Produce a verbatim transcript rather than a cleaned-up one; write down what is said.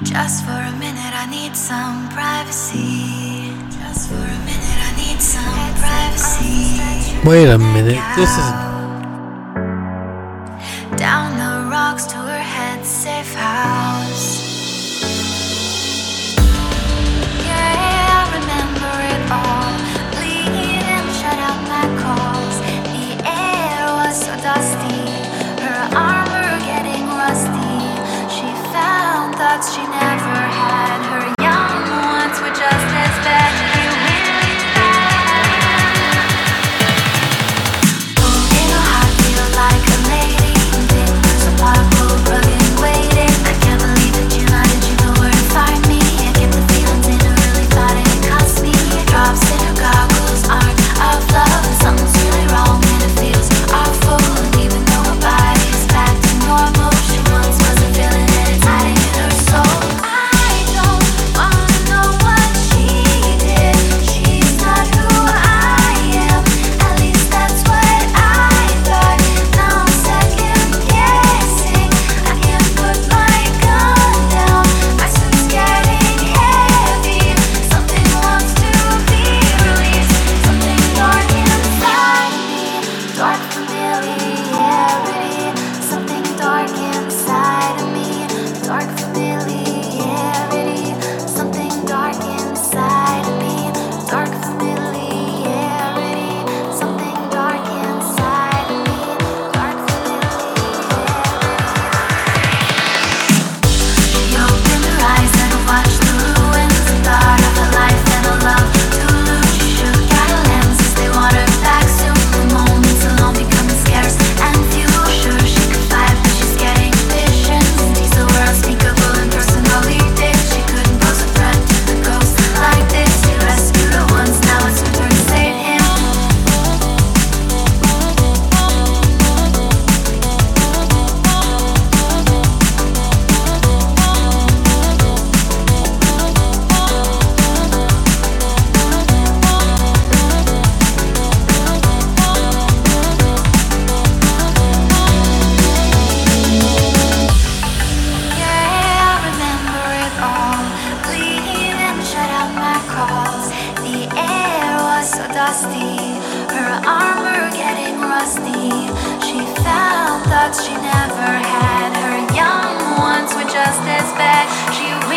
Just for a minute, I need some privacy. Just for a minute, I need some privacy. Wait a minute, this is. Down the rocks to her head's safe house. Yeah, I remember it all. Bleed and shut out my calls. The air was so dusty, her armor getting rusty. She found thoughts she never had. Her young ones were just as bad. She really bad. Oh, in a heart, feel like a lady. Things apart, cold, rugged, waiting. I can't believe that you lied. Did you know where to find me? I get the feelings in her, really thought it cost me. Drops in her goggles aren't of love, and something's really wrong, and it feels awful. And even though her body's back to normal, she once wasn't feeling it. It's hiding in her soul. I don't wanna know what she did. She's not who I am. At least that's what I thought. Now I'm second guessing. I can't put my gun down. My suit's getting heavy. Something wants to be released. Something dark inside me. Dark familiarity. Something dark inside of me. Dark familiarity. Something dark inside of me. Dark familiarity. Something dark inside of me. Dark familiarity. She opened her eyes and watched the ruins and thought of a life and a love to lose. She shook out her lenses, they want her back soon. The moments alone becoming scarce and few. Sure she could fight, but she's getting visions. These are words unspeakable and personally did. She couldn't pose a threat to the ghost like this. He rescued her once, now it's her turn to save him. Yeah, I remember it all. Bleed and shut out my calls. The air was so dusty, her armor getting rusty. She found thoughts she never had. Her young ones were just as bad. She